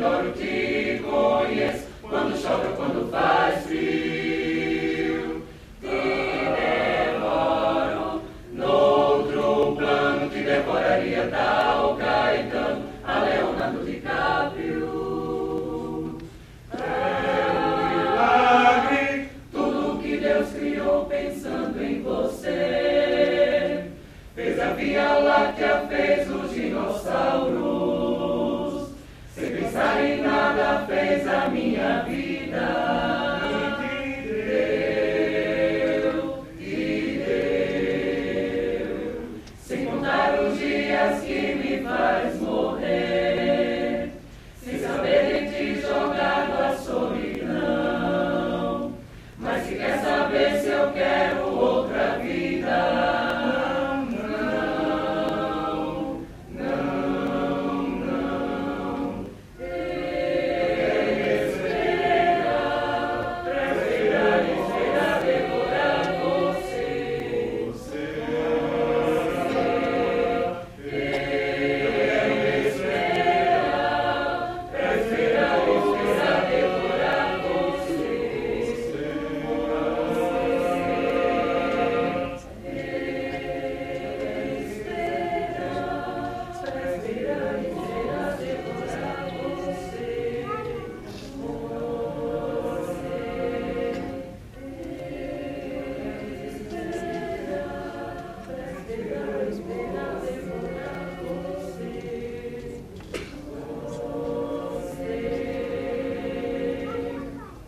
adoro, te conheço, quando chove ou quando faz frio. Te devoro, noutro plano te devoraria tal Caetano, a Leonardo DiCaprio. É um milagre tudo que Deus criou pensando em você. Fez a Via Láctea, fez os dinossauros. Sem pensar em nada, fez a minha vida.